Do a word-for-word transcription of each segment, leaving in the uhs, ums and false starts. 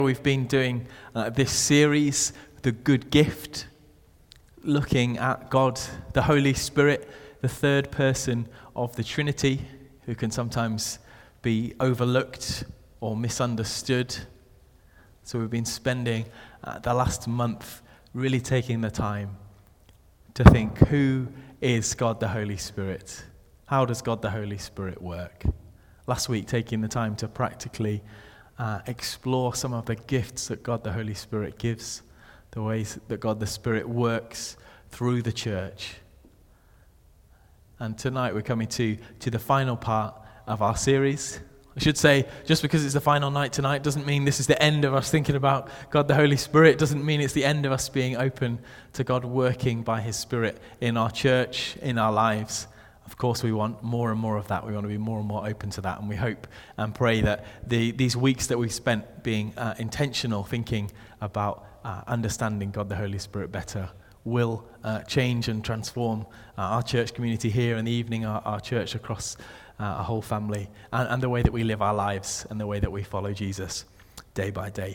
We've been doing uh, this series, The Good Gift, looking at God, the Holy Spirit, the third person of the Trinity, who can sometimes be overlooked or misunderstood. So we've been spending uh, the last month really taking the time to think, who is God the Holy Spirit? How does God the Holy Spirit work? Last week, taking the time to practically Uh, explore some of the gifts that God the Holy Spirit gives, the ways that God the Spirit works through the church. And tonight we're coming to, to the final part of our series. I should say, just because it's the final night tonight doesn't mean this is the end of us thinking about God the Holy Spirit. It doesn't mean it's the end of us being open to God working by His Spirit in our church, in our lives. Of course, we want more and more of that. We want to be more and more open to that. And we hope and pray that the, these weeks that we've spent being uh, intentional, thinking about uh, understanding God the Holy Spirit better, will uh, change and transform uh, our church community here in the evening, our, our church across uh, our whole family, and, and the way that we live our lives and the way that we follow Jesus day by day.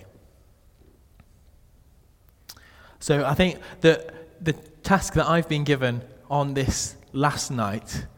So I think that the task that I've been given on this last night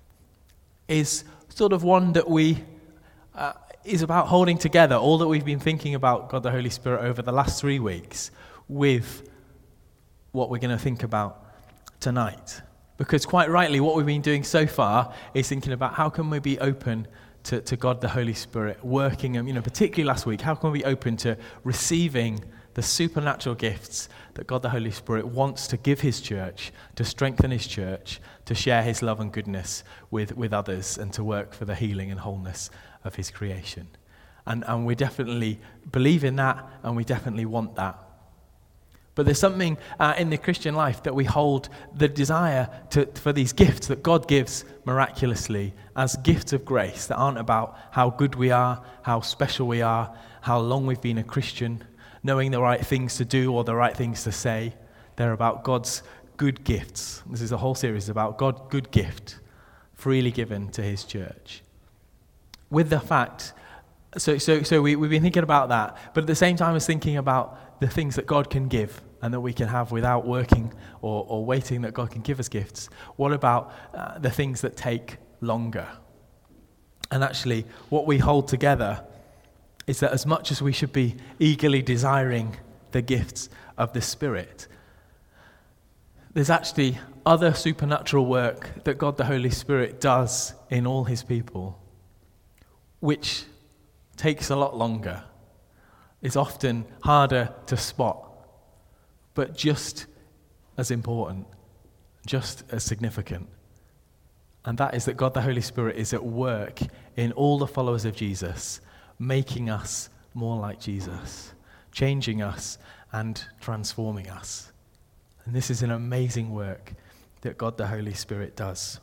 is sort of one that we uh, is about holding together all that we've been thinking about God the Holy Spirit over the last three weeks with what we're going to think about tonight. Because quite rightly, what we've been doing so far is thinking about how can we be open to, to God the Holy Spirit working, and you know, particularly last week, how can we be open to receiving the supernatural gifts that God the Holy Spirit wants to give His church, to strengthen His church, to share His love and goodness with, with others, and to work for the healing and wholeness of His creation. And, and we definitely believe in that, and we definitely want that. But there's something uh, in the Christian life that we hold the desire to, for these gifts that God gives miraculously as gifts of grace that aren't about how good we are, how special we are, how long we've been a Christian, knowing the right things to do or the right things to say. They're about God's good gifts. This is a whole series about God's good gift, freely given to His church. With the fact, so so so we, we've been thinking about that, but at the same time as thinking about the things that God can give and that we can have without working or, or waiting that God can give us gifts, what about uh, the things that take longer? And actually, what we hold together is that as much as we should be eagerly desiring the gifts of the Spirit, there's actually other supernatural work that God the Holy Spirit does in all His people, which takes a lot longer, is often harder to spot, but just as important, just as significant. And that is that God the Holy Spirit is at work in all the followers of Jesus, making us more like Jesus, changing us and transforming us. And this is an amazing work that God the Holy Spirit does.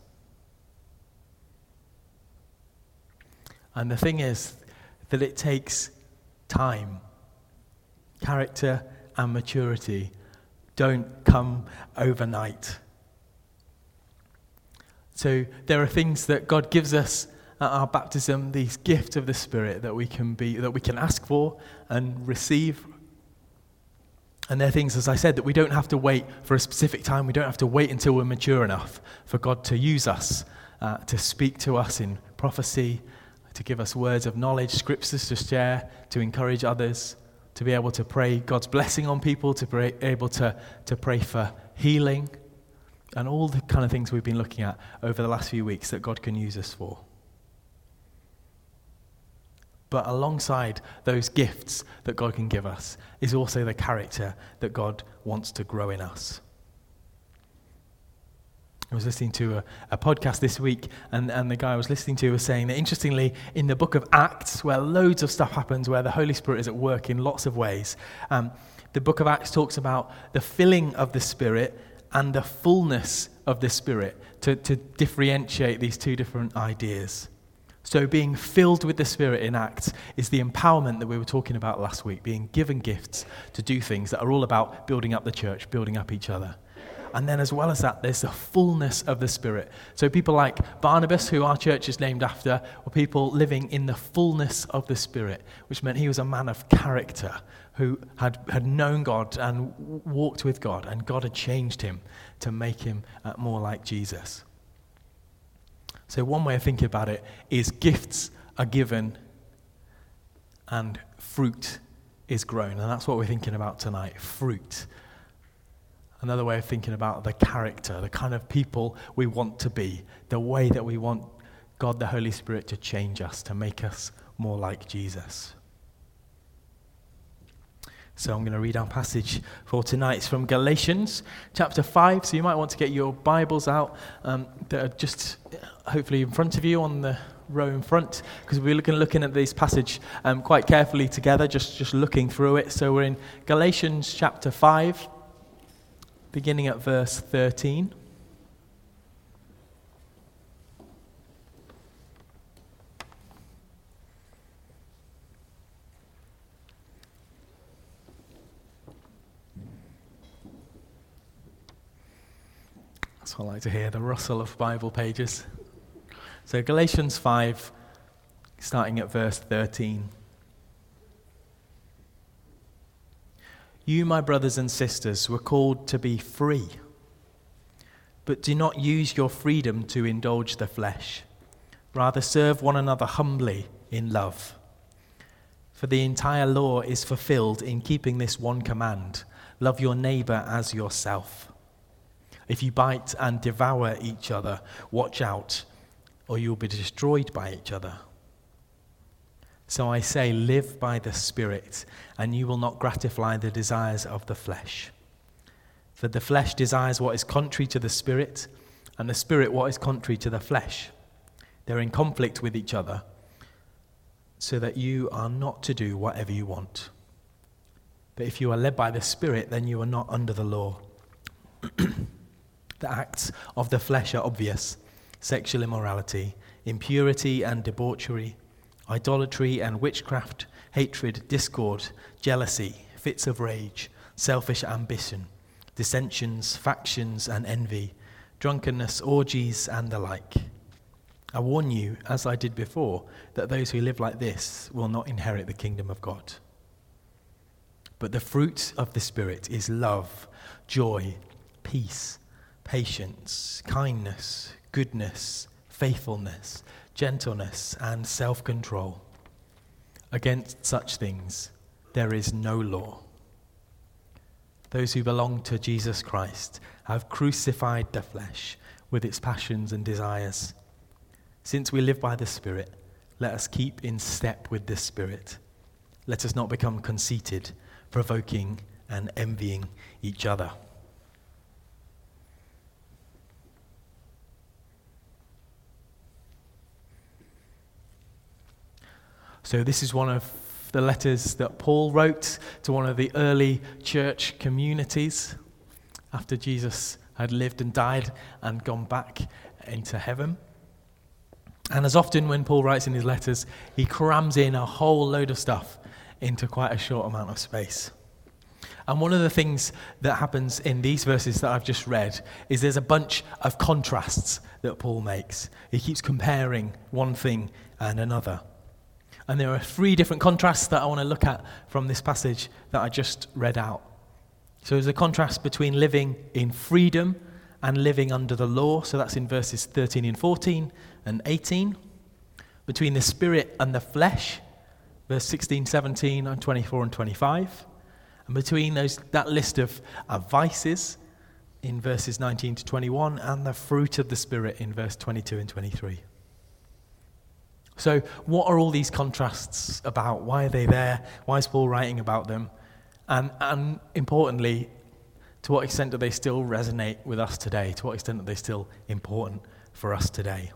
And the thing is that it takes time. Character and maturity don't come overnight. So there are things that God gives us at our baptism, these gifts of the Spirit that we can be, that we can ask for and receive. And they're things, as I said, that we don't have to wait for a specific time. We don't have to wait until we're mature enough for God to use us, uh, to speak to us in prophecy, to give us words of knowledge, scriptures to share, to encourage others, to be able to pray God's blessing on people, to be able to, to pray for healing, and all the kind of things we've been looking at over the last few weeks that God can use us for. But alongside those gifts that God can give us is also the character that God wants to grow in us. I was listening to a, a podcast this week, and, and the guy I was listening to was saying that, interestingly, in the book of Acts, where loads of stuff happens, where the Holy Spirit is at work in lots of ways, um, the book of Acts talks about the filling of the Spirit and the fullness of the Spirit, to, to differentiate these two different ideas. So being filled with the Spirit in Acts is the empowerment that we were talking about last week, being given gifts to do things that are all about building up the church, building up each other. And then as well as that, there's the fullness of the Spirit. So people like Barnabas, who our church is named after, were people living in the fullness of the Spirit, which meant he was a man of character who had, had known God and walked with God, and God had changed him to make him uh, more like Jesus. So one way of thinking about it is gifts are given and fruit is grown. And that's what we're thinking about tonight, fruit. Another way of thinking about the character, the kind of people we want to be, the way that we want God the Holy Spirit to change us, to make us more like Jesus. So I'm going to read our passage for tonight. It's from Galatians chapter five. So you might want to get your Bibles out um, that are just hopefully in front of you on the row in front, because we're looking, looking at this passage um, quite carefully together, just, just looking through it. So we're in Galatians chapter five, beginning at verse thirteen. That's what I like to hear, the rustle of Bible pages. So Galatians five, starting at verse thirteen. You, my brothers and sisters, were called to be free, but do not use your freedom to indulge the flesh. Rather, serve one another humbly in love. For the entire law is fulfilled in keeping this one command: love your neighbor as yourself. If you bite and devour each other, watch out, or you will be destroyed by each other. So I say, live by the Spirit, and you will not gratify the desires of the flesh. For the flesh desires what is contrary to the Spirit, and the Spirit what is contrary to the flesh. They're in conflict with each other, so that you are not to do whatever you want. But if you are led by the Spirit, then you are not under the law. The acts of the flesh are obvious: sexual immorality, impurity and debauchery, idolatry and witchcraft, hatred, discord, jealousy, fits of rage, selfish ambition, dissensions, factions and envy, drunkenness, orgies and the like. I warn you, as I did before, that those who live like this will not inherit the kingdom of God. But the fruit of the Spirit is love, joy, peace, patience, kindness, goodness, faithfulness, gentleness, and self-control. Against such things there is no law. Those who belong to Jesus Christ have crucified the flesh with its passions and desires. Since we live by the Spirit, let us keep in step with the Spirit. Let us not become conceited, provoking and envying each other. So this is one of the letters that Paul wrote to one of the early church communities after Jesus had lived and died and gone back into heaven. And as often when Paul writes in his letters, he crams in a whole load of stuff into quite a short amount of space. And one of the things that happens in these verses that I've just read is there's a bunch of contrasts that Paul makes. He keeps comparing one thing and another. And there are three different contrasts that I want to look at from this passage that I just read out. So there's a contrast between living in freedom and living under the law. So that's in verses thirteen and fourteen and eighteen. Between the Spirit and the flesh, verse sixteen, seventeen, and twenty-four and twenty-five. And between those that list of uh, vices in verses nineteen to twenty-one, and the fruit of the Spirit in verse twenty-two and twenty-three. So what are all these contrasts about? Why are they there? Why is Paul writing about them? And, and importantly, to what extent do they still resonate with us today? To what extent are they still important for us today?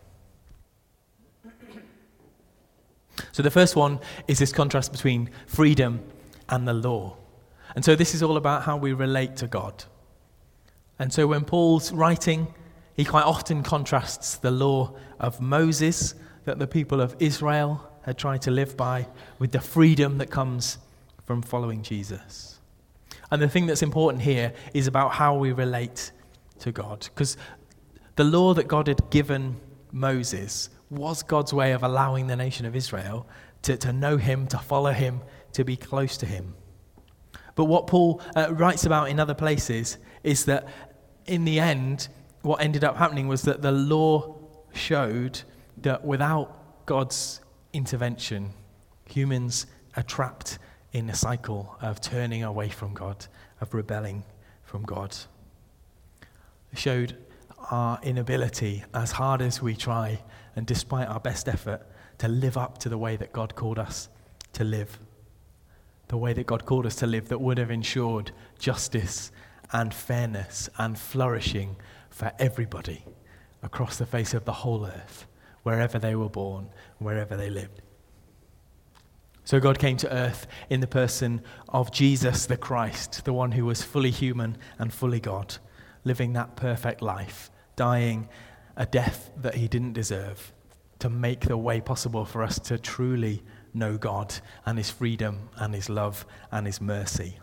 So the first one is this contrast between freedom and the law. And so this is all about how we relate to God. And so when Paul's writing, he quite often contrasts the law of Moses that the people of Israel had tried to live by with the freedom that comes from following Jesus. And the thing that's important here is about how we relate to God. Because the law that God had given Moses was God's way of allowing the nation of Israel to, to know him, to follow him, to be close to him. But what Paul uh, writes about in other places is that in the end, what ended up happening was that the law showed that without God's intervention, humans are trapped in a cycle of turning away from God, of rebelling from God. It showed our inability, as hard as we try, and despite our best effort, to live up to the way that God called us to live. The way that God called us to live that would have ensured justice and fairness and flourishing for everybody across the face of the whole earth, wherever they were born, wherever they lived. So God came to earth in the person of Jesus the Christ, the one who was fully human and fully God, living that perfect life, dying a death that he didn't deserve, to make the way possible for us to truly know God and his freedom and his love and his mercy.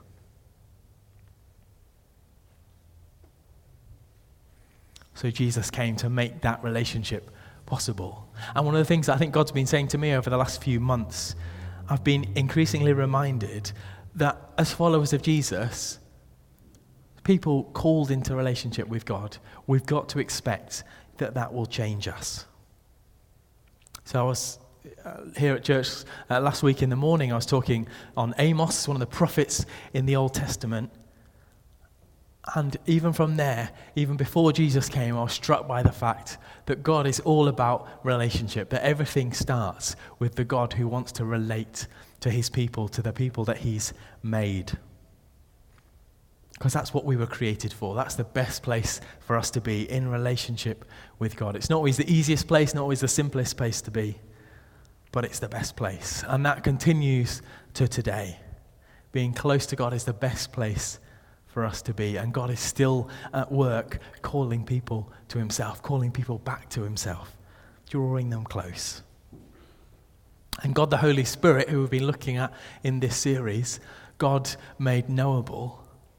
So Jesus came to make that relationship possible. And one of the things I think God's been saying to me over the last few months, I've been increasingly reminded that as followers of Jesus, people called into relationship with God, we've got to expect that that will change us. So I was uh, here at church uh, last week in the morning, I was talking on Amos, one of the prophets in the Old Testament. And even from there, even before Jesus came, I was struck by the fact that God is all about relationship, that everything starts with the God who wants to relate to his people, to the people that he's made. Because that's what we were created for. That's the best place for us to be, in relationship with God. It's not always the easiest place, not always the simplest place to be, but it's the best place. And that continues to today. Being close to God is the best place for us to be. And God is still at work calling people to himself, calling people back to himself, drawing them close. And God the Holy Spirit, who we've been looking at in this series, God made knowable,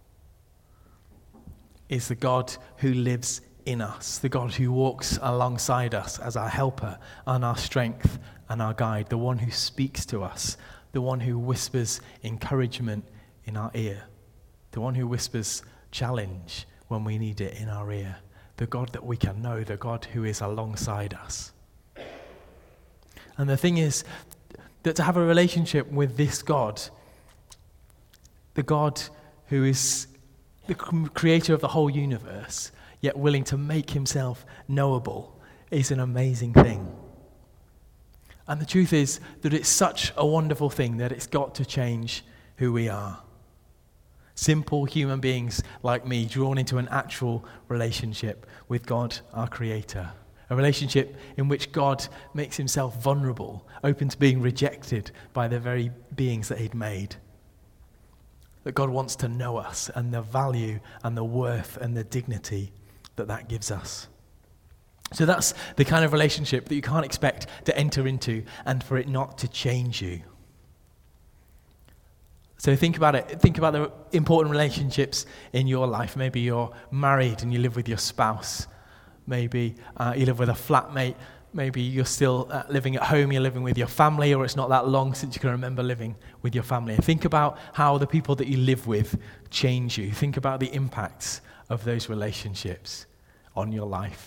is the God who lives in us, the God who walks alongside us as our helper and our strength and our guide, the one who speaks to us, the one who whispers encouragement in our ear, the one who whispers challenge when we need it in our ear, the God that we can know, the God who is alongside us. And the thing is that to have a relationship with this God, the God who is the creator of the whole universe, yet willing to make himself knowable, is an amazing thing. And the truth is that it's such a wonderful thing that it's got to change who we are. Simple human beings like me, drawn into an actual relationship with God, our creator. A relationship in which God makes himself vulnerable, open to being rejected by the very beings that he'd made. That God wants to know us and the value and the worth and the dignity that that gives us. So that's the kind of relationship that you can't expect to enter into and for it not to change you. So think about it. Think about the important relationships in your life. Maybe you're married and you live with your spouse. Maybe uh, you live with a flatmate. Maybe you're still uh, living at home, you're living with your family, or it's not that long since you can remember living with your family. And think about how the people that you live with change you. Think about the impacts of those relationships on your life.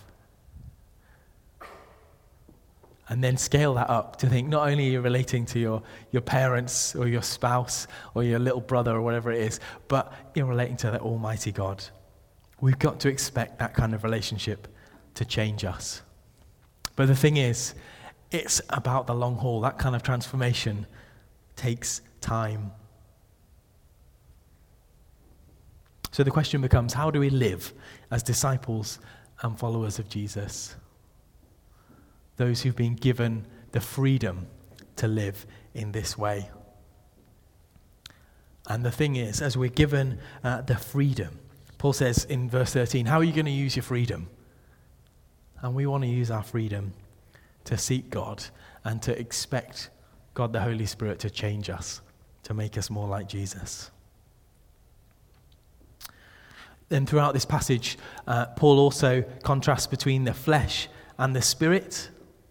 And then scale that up to think not only are you relating to your, your parents or your spouse or your little brother or whatever it is, but you're relating to the Almighty God. We've got to expect that kind of relationship to change us. But the thing is, it's about the long haul. That kind of transformation takes time. So the question becomes, how do we live as disciples and followers of Jesus? Those who've been given the freedom to live in this way. And the thing is, as we're given uh, the freedom, Paul says in verse thirteen, how are you going to use your freedom? And we want to use our freedom to seek God and to expect God the Holy Spirit to change us, to make us more like Jesus. And throughout this passage, uh, Paul also contrasts between the flesh and the spirit.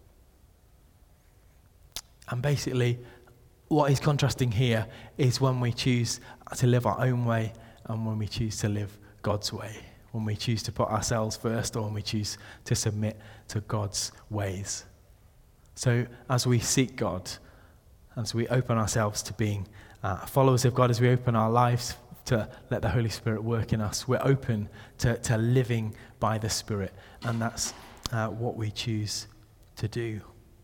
And basically, what he's contrasting here is when we choose to live our own way and when we choose to live God's way. When we choose to put ourselves first or when we choose to submit to God's ways. So as we seek God, as we open ourselves to being uh, followers of God, as we open our lives to let the Holy Spirit work in us, we're open to, to living by the Spirit. And that's uh, what we choose to do.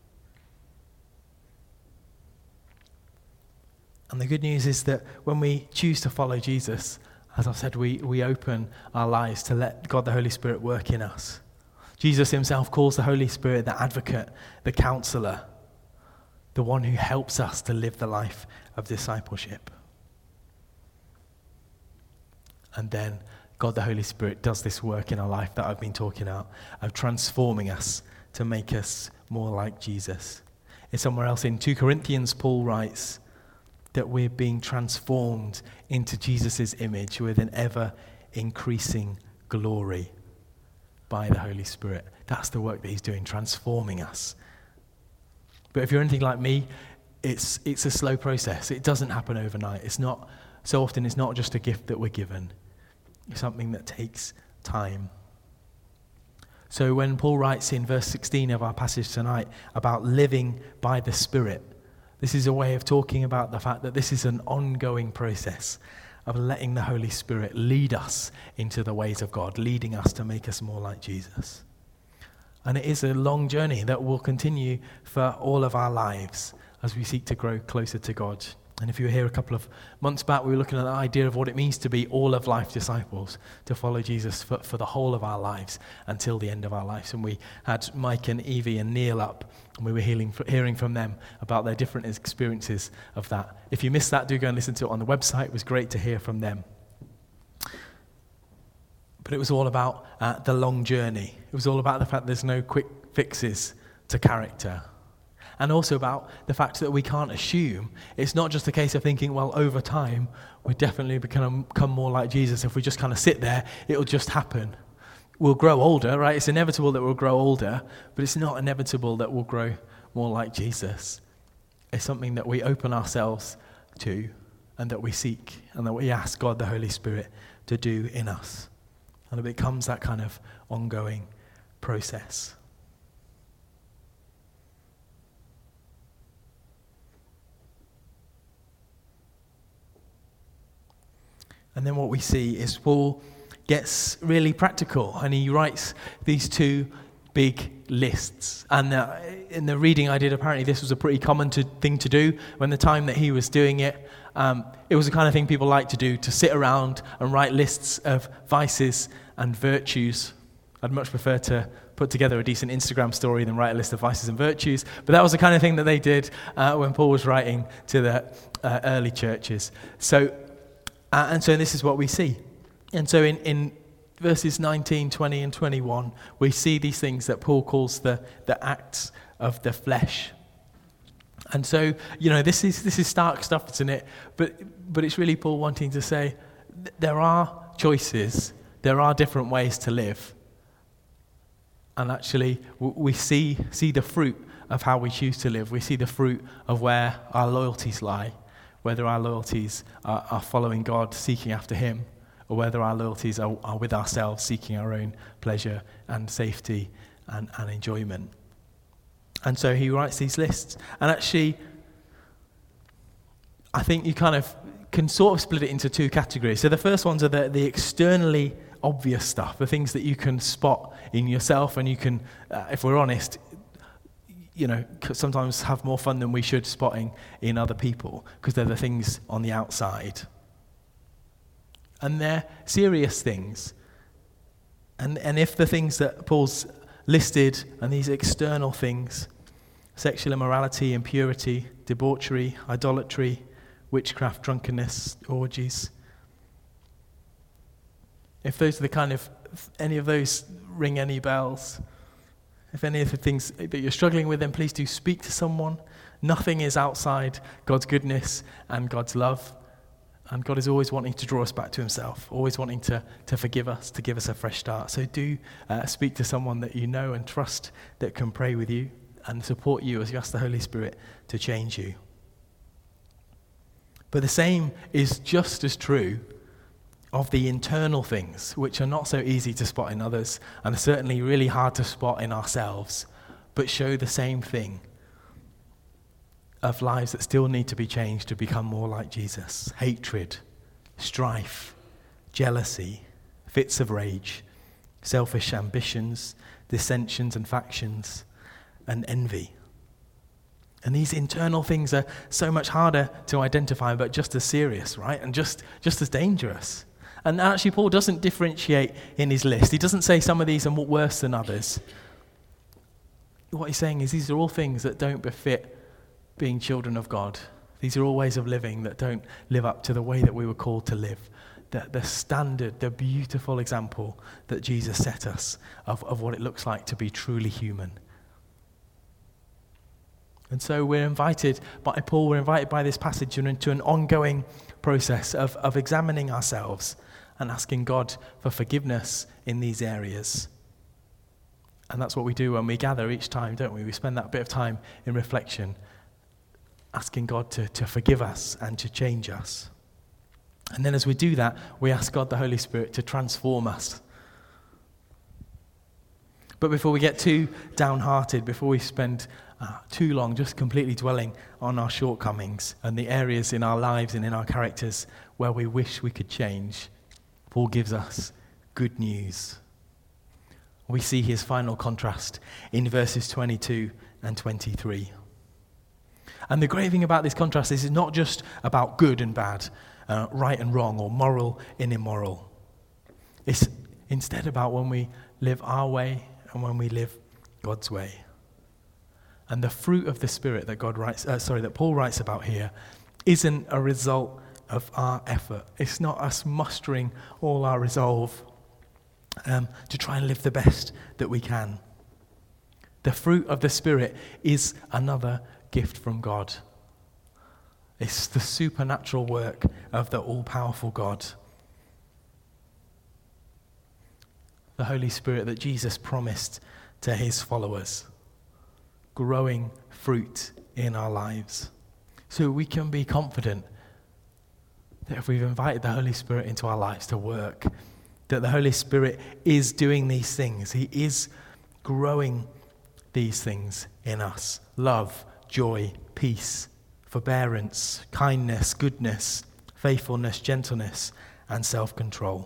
And the good news is that when we choose to follow Jesus, as I've said, we, we open our lives to let God the Holy Spirit work in us. Jesus himself calls the Holy Spirit the advocate, the counselor, the one who helps us to live the life of discipleship. And then God the Holy Spirit does this work in our life that I've been talking about, of transforming us to make us more like Jesus. And somewhere else in Second Corinthians, Paul writes that we're being transformed into Jesus' image with an ever-increasing glory by the Holy Spirit. That's the work that he's doing, transforming us. But if you're anything like me, it's it's a slow process. It doesn't happen overnight. It's not, so often it's not just a gift that we're given. It's something that takes time. So when Paul writes in verse sixteen of our passage tonight about living by the Spirit, this is a way of talking about the fact that this is an ongoing process of letting the Holy Spirit lead us into the ways of God, leading us to make us more like Jesus. And it is a long journey that will continue for all of our lives as we seek to grow closer to God. And if you were here a couple of months back, we were looking at the idea of what it means to be all of life disciples, to follow Jesus for, for the whole of our lives until the end of our lives. And we had Mike and Evie and Neil up, and we were hearing, hearing from them about their different experiences of that. If you missed that, do go and listen to it on the website. It was great to hear from them. But it was all about uh, the long journey. It was all about the fact there's no quick fixes to character. And also about the fact that we can't assume. It's not just a case of thinking, well, over time, we definitely become, become more like Jesus. If we just kind of sit there, it'll just happen. We'll grow older, right? It's inevitable that we'll grow older, but it's not inevitable that we'll grow more like Jesus. It's something that we open ourselves to and that we seek and that we ask God, the Holy Spirit, to do in us. And it becomes that kind of ongoing process. And then what we see is Paul gets really practical, and he writes these two big lists. And uh, in the reading I did, apparently this was a pretty common to, thing to do when the time that he was doing it. Um, it was the kind of thing people like to do, to sit around and write lists of vices and virtues. I'd much prefer to put together a decent Instagram story than write a list of vices and virtues. But that was the kind of thing that they did uh, when Paul was writing to the uh, early churches. So Uh, and so this is what we see. And so in, in verses nineteen, twenty, and twenty-one, we see these things that Paul calls the, the acts of the flesh. And so, you know, this is this is stark stuff, isn't it? But but it's really Paul wanting to say th- there are choices, there are different ways to live. And actually, w- we see see the fruit of how we choose to live. We see the fruit of where our loyalties lie. Whether our loyalties are, are following God, seeking after him, or whether our loyalties are, are with ourselves, seeking our own pleasure and safety and, and enjoyment. And so he writes these lists. And actually, I think you kind of can sort of split it into two categories. So the first ones are the, the externally obvious stuff, the things that you can spot in yourself, and you can, uh, if we're honest, you know, sometimes have more fun than we should spotting in other people, because they're the things on the outside. And they're serious things. And and if the things that Paul's listed, and these external things, sexual immorality, impurity, debauchery, idolatry, witchcraft, drunkenness, orgies, if those are the kind of, any of those ring any bells, if any of the things that you're struggling with, then please do speak to someone. Nothing is outside God's goodness and God's love. And God is always wanting to draw us back to himself, always wanting to, to forgive us, to give us a fresh start. So do uh, speak to someone that you know and trust that can pray with you and support you as you ask the Holy Spirit to change you. But the same is just as true of the internal things, which are not so easy to spot in others and are certainly really hard to spot in ourselves, but show the same thing of lives that still need to be changed to become more like Jesus. Hatred, strife, jealousy, fits of rage, selfish ambitions, dissensions and factions, and envy. And these internal things are so much harder to identify, but just as serious, right? And just, just as dangerous. And actually, Paul doesn't differentiate in his list. He doesn't say some of these are worse than others. What he's saying is these are all things that don't befit being children of God. These are all ways of living that don't live up to the way that we were called to live. The, the standard, the beautiful example that Jesus set us of, of what it looks like to be truly human. And so we're invited by Paul, we're invited by this passage into an ongoing process of, of examining ourselves and asking God for forgiveness in these areas. And that's what we do when we gather each time, don't we? We spend that bit of time in reflection, asking God to, to forgive us and to change us. And then as we do that, we ask God, the Holy Spirit, to transform us. But before we get too downhearted, before we spend uh, too long just completely dwelling on our shortcomings and the areas in our lives and in our characters where we wish we could change, Paul gives us good news. We see his final contrast in verses twenty-two and twenty-three. And the great thing about this contrast is it's not just about good and bad, uh, right and wrong, or moral and immoral. It's instead about when we live our way and when we live God's way. And the fruit of the Spirit that God writes, uh, sorry, that Paul writes about here, isn't a result of our effort. It's not us mustering all our resolve um, to try and live the best that we can. The fruit of the Spirit is another gift from God. It's the supernatural work of the all-powerful God. The Holy Spirit that Jesus promised to his followers, growing fruit in our lives. So we can be confident that if we've invited the Holy Spirit into our lives to work, that the Holy Spirit is doing these things. He is growing these things in us. Love, joy, peace, forbearance, kindness, goodness, faithfulness, gentleness, and self-control.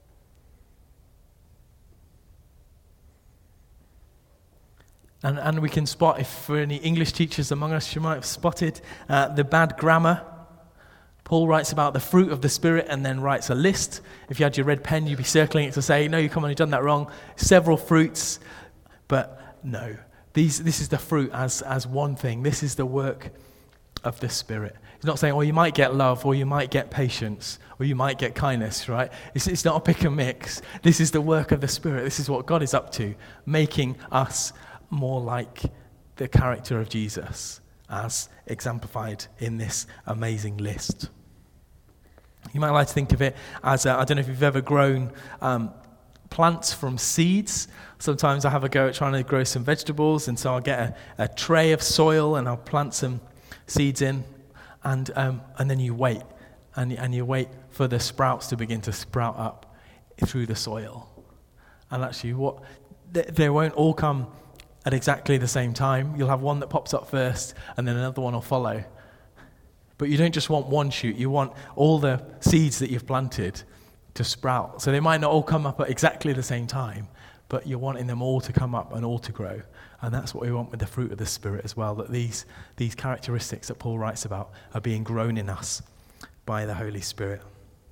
And, and we can spot, if for any English teachers among us, you might have spotted uh, the bad grammar. Paul writes about the fruit of the Spirit and then writes a list. If you had your red pen, you'd be circling it to say, no, you come on, you've done that wrong. Several fruits, but no. These, this is the fruit as, as one thing. This is the work of the Spirit. He's not saying, well, you might get love, or you might get patience, or you might get kindness, right? It's, it's not a pick and mix. This is the work of the Spirit. This is what God is up to, making us more like the character of Jesus as exemplified in this amazing list. You might like to think of it as, a, I don't know if you've ever grown um, plants from seeds. Sometimes I have a go at trying to grow some vegetables, and so I'll get a, a tray of soil and I'll plant some seeds in, and um, and then you wait, and, and you wait for the sprouts to begin to sprout up through the soil. And actually, what they, they won't all come at exactly the same time. You'll have one that pops up first, and then another one will follow. But you don't just want one shoot, you want all the seeds that you've planted to sprout. So they might not all come up at exactly the same time, but you're wanting them all to come up and all to grow. And that's what we want with the fruit of the Spirit as well, that these, these characteristics that Paul writes about are being grown in us by the Holy Spirit.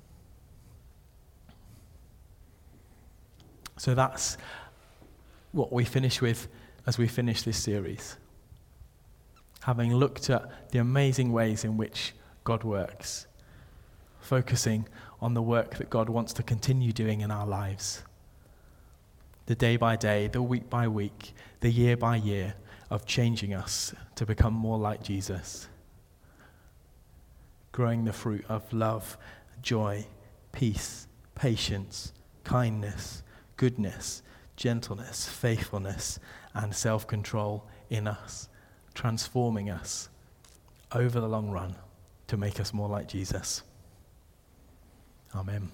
So that's what we finish with as we finish this series. Having looked at the amazing ways in which God works, focusing on the work that God wants to continue doing in our lives. The day by day, the week by week, the year by year of changing us to become more like Jesus. Growing the fruit of love joy, peace, patience, kindness, goodness, gentleness, faithfulness, and self-control in us, transforming us over the long run to make us more like Jesus. Amen.